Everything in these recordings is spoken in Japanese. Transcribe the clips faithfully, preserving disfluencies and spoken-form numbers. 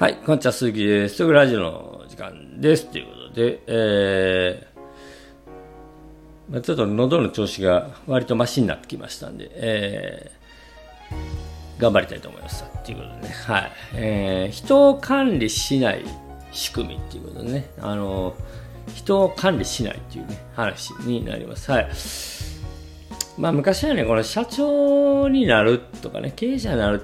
はい、こんにちは、鈴木です。すぐラジオの時間です。ということで、えーまあ、ちょっと喉の調子が割とマシになってきましたんで、えー、頑張りたいと思います。ということでね、はい、えー、人を管理しない仕組みっていうことでね、あの人を管理しないっていうね、話になります。はい。まあ、昔はね、この社長になるとかね、経営者になるって、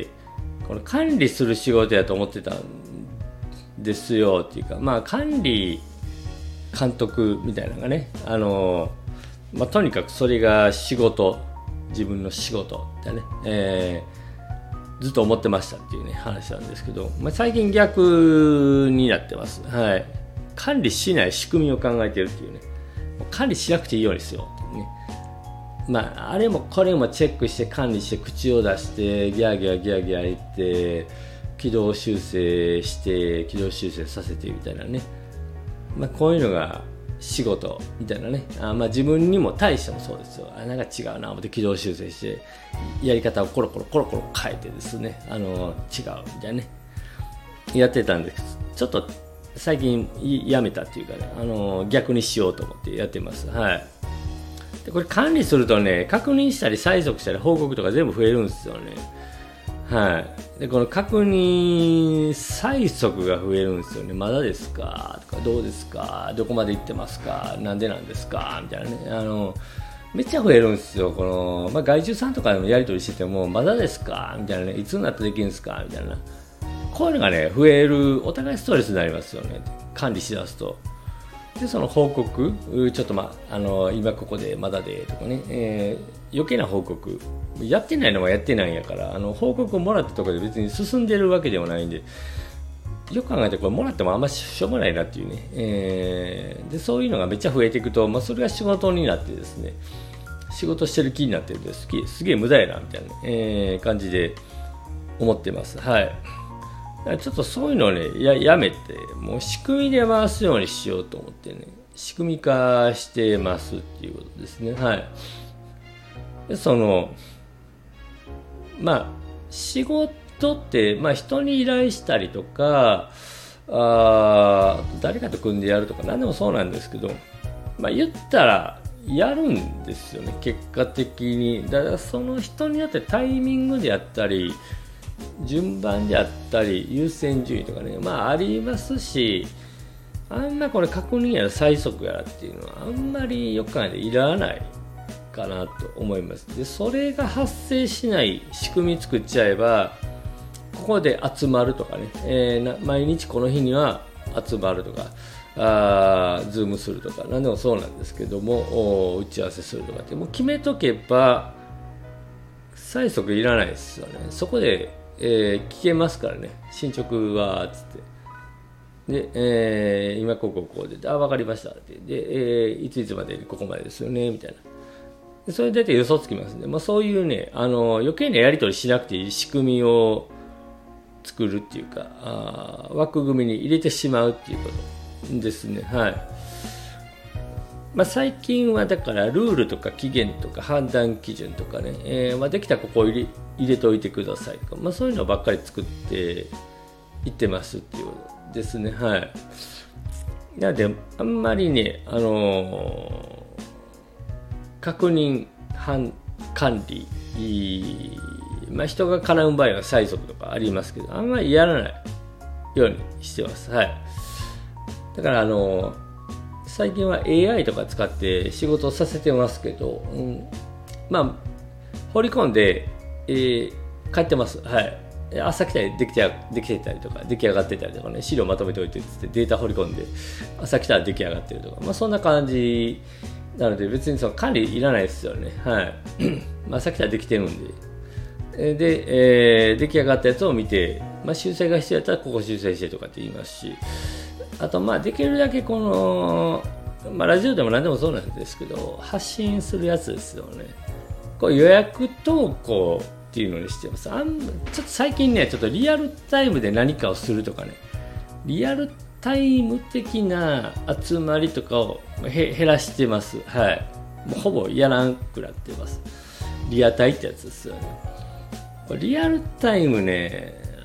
この管理する仕事やと思ってたんですよっていうか、まあ、管理監督みたいなのがね、あのまあ、とにかくそれが仕事、自分の仕事だね、えー、ずっと思ってましたっていうね話なんですけど、まあ、最近逆になってます。はい。管理しない仕組みを考えてるっていうね、管理しなくていいようにしようっていうね。まあ、あれもこれもチェックして管理して口を出してギャーギャーギャーギャー言って軌道修正して軌道修正させてみたいなね、まあ、こういうのが仕事みたいなね。あ、まあ、自分にも対してもそうですよ。あ、なんか違うな思って軌道修正してやり方をコロコロコロコロ変えてですね、あの違うみたいなねやってたんです。ちょっと最近やめたっていうかね、あの逆にしようと思ってやってます。はい。でこれ管理するとね、確認したり催促したり報告とか全部増えるんですよね。はい。でこの確認催促が増えるんですよね。まだですかとか、どうですか、どこまで行ってますか、なんでなんですかみたいなね、あのめっちゃ増えるんですよ。この、まあ、外注さんとかでもやり取りしててもまだですかみたいなね、いつになってできるんですかみたいな、こういうのがね増える。お互いストレスになりますよね、管理しだすと。でその報告、ちょっと、まあ、あの今ここでまだでとかね、えー、余計な報告やってないのはやってないんやから、あの報告をもらったところで別に進んでるわけではないんで、よく考えてこれもらってもあんましょうもないなっていうね、えー、でそういうのがめっちゃ増えていくと、まあ、それが仕事になってですね、仕事してる気になってるんですげえすげえ無駄やなみたいな、えー、感じで思ってます。はい。ちょっとそういうのをね や, やめて、もう仕組みで回すようにしようと思ってね、仕組み化してますっていうことですね。はい。でそのまあ仕事って、まあ、人に依頼したりとか、あ誰かと組んでやるとか何でもそうなんですけど、まあ、言ったらやるんですよね、結果的に。だからその人によってタイミングであったり順番であったり優先順位とかね、まあありますし、あんまこれ確認やら催促やらっていうのはあんまりよく考えていらないかなと思います。でそれが発生しない仕組み作っちゃえば、ここで集まるとかね、えー、な毎日この日には集まるとか、あズームするとか何でもそうなんですけども、打ち合わせするとかってもう決めとけば催促いらないですよね。そこでえー、聞けますからね、進捗はつってで、えー、今こうこうこうで、あ分かりましたってで、えー、いついつまでここまでですよねみたいな、でそれで予想つきますんで、まあ、そういうね、あの余計なやり取りしなくていい仕組みを作るっていうか、あ枠組みに入れてしまうっていうことですね。はい。まあ、最近はだからルールとか期限とか判断基準とかね、えーまあ、できたらここを入れ、入れておいてくださいとか、まあ、そういうのばっかり作っていってますっていうことですね。はい。なのであんまりね、あのー、確認管理、まあ、人が絡む場合は催促とかありますけど、あんまりやらないようにしてます。はい。だからあのー最近は エーアイ とか使って仕事をさせてますけど、うん、まあ放り込んで、えー、帰ってます。はい。朝来たりできてできてたりとか出来上がってたりとかね、資料まとめておいてってデータ放り込んで朝来たら出来上がってるとか、まあそんな感じなので別にその管理いらないですよね。はい。まあ朝来たらできてるんで、で、えー、出来上がったやつを見て、まあ修正が必要だったらここ修正してとかって言いますし。あとまあできるだけこの、まあ、ラジオでも何でもそうなんですけど、発信するやつですよね。こう予約投稿っていうのにしてます。あんちょっと最近ね、ちょっとリアルタイムで何かをするとかね、リアルタイム的な集まりとかをへ減らしてます。はい。もうほぼやらんくなってます。リアタイってやつですよね。リアルタイムね、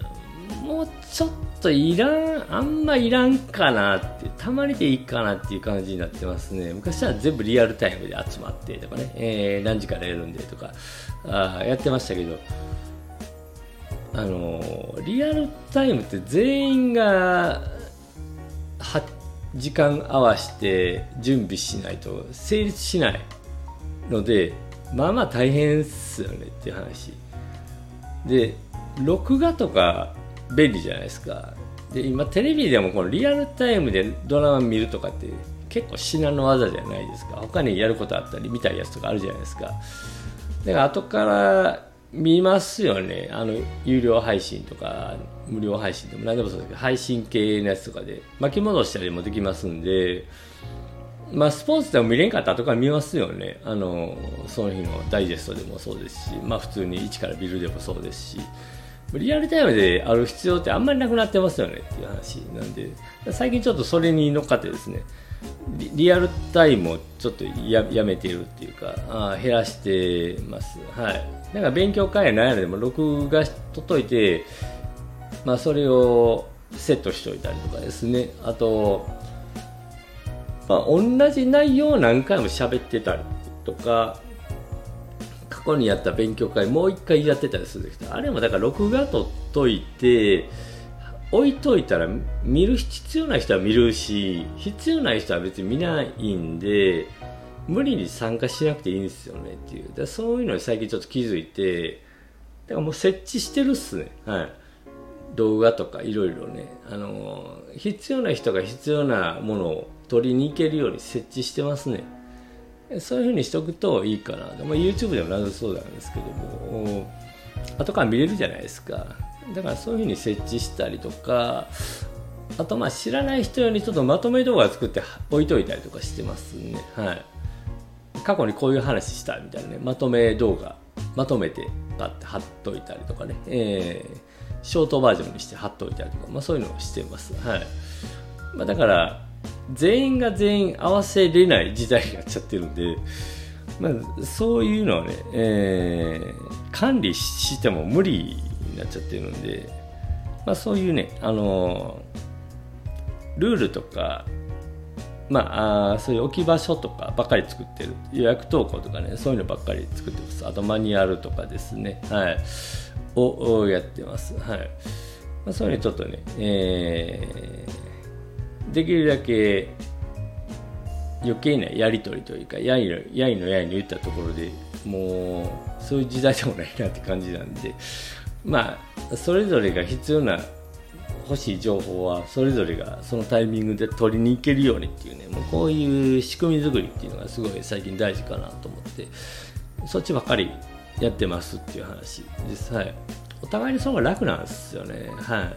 もうちょっといらん、あんまいらんかなって、たまにでいいかなっていう感じになってますね。昔は全部リアルタイムで集まってとかね、えー、何時からやるんでとかあやってましたけど、あのー、リアルタイムって全員がは時間合わせて準備しないと成立しないので、まあまあ大変っすよねっていう話で、録画とか便利じゃないですか。で今テレビでもこのリアルタイムでドラマ見るとかって結構至難の技じゃないですか。他にやることあったり見たいやつとかあるじゃないですか。だから後から見ますよね。あの有料配信とか無料配信でも何でもそうですけど、配信系のやつとかで巻き戻したりもできますんで、まあスポーツでも見れんかった後から見ますよね。あのその日のダイジェストでもそうですし、まあ普通に一から見るでもそうですし、リアルタイムである必要ってあんまりなくなってますよねっていう話なんで、最近ちょっとそれに乗っかってですね、リ, リアルタイムをちょっと や, やめているっていうか、あ減らしてます。はい。なんか勉強会や何やらでも録画しとっといて、まあそれをセットしておいたりとかですね。あと、まあ、同じ内容を何回も喋ってたりとか、過去にやった勉強会もう一回やってたりするんですけど、あれもだから録画取っといて置いといたら見る必要な人は見るし、必要ない人は別に見ないんで、無理に参加しなくていいんですよねっていう。だからそういうのに最近ちょっと気づいて、だからもう設置してるっすね。はい。動画とかいろいろね、あの必要な人が必要なものを取りに行けるように設置してますね。そういう風にしておくといいかな。まあ、YouTube でもなぜそうなんですけども、後から見れるじゃないですか。だからそういう風に設置したりとか、あとまあ知らない人用にちょっとまとめ動画を作って置いといたりとかしてますね。はい。過去にこういう話したみたいなね、まとめ動画まとめてパッて貼っといたりとかね、えー、ショートバージョンにして貼っといたりとか、まあ、そういうのをしてます。はい。まあ、だから全員が全員合わせれない時代になっちゃってるんで、まあ、そういうのはね、えー、管理しても無理になっちゃってるんで、まあ、そういうね、あのー、ルールとか、まあ、あそういう置き場所とかばっかり作ってる、予約投稿とかね、そういうのばっかり作ってます。あとマニュアルとかですね、はい、をやってます。はい。まあ、そういうのちょっとね、えー、できるだけ余計なやり取りというか、やいのやいのやいの言ったところでもうそういう時代でもないなって感じなんで、まあそれぞれが必要な欲しい情報はそれぞれがそのタイミングで取りに行けるようにっていうね、もうこういう仕組み作りっていうのがすごい最近大事かなと思って、そっちばっかりやってますっていう話です。はい。お互いにその方が楽なんですよね。はい。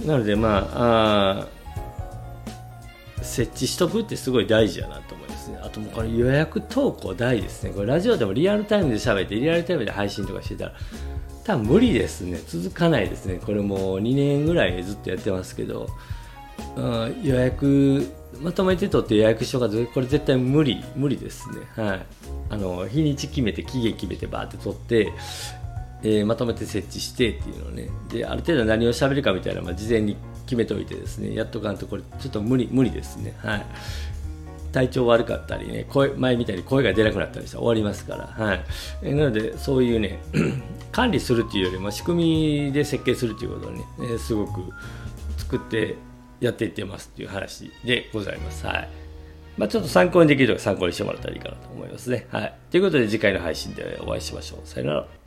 なのでまあ、あ設置しとくってすごい大事だなと思いますね。あともうこれ予約投稿大事ですね。これラジオでもリアルタイムで喋ってリアルタイムで配信とかしてたら多分無理ですね。続かないですね。これもうにねんぐらいずっとやってますけど、うん、予約まとめて取って予約しようかと、これ絶対無理無理ですね。はい。あの日にち決めて期限決めてバーって取って、えー、まとめて設置してっていうのをね、である程度何を喋るかみたいなのは事前に決めておいてですね、やっとかんとこれちょっと無理無理ですね。はい。体調悪かったりね、声前みたいに声が出なくなったりしたら終わりますから、はい。えー、なのでそういうね管理するっていうよりも仕組みで設計するということをね、えー、すごく作ってやっていってますっていう話でございます。はい。まあ、ちょっと参考にできるとか参考にしてもらったらいいかなと思いますね。はい。ということで次回の配信でお会いしましょう。さよなら。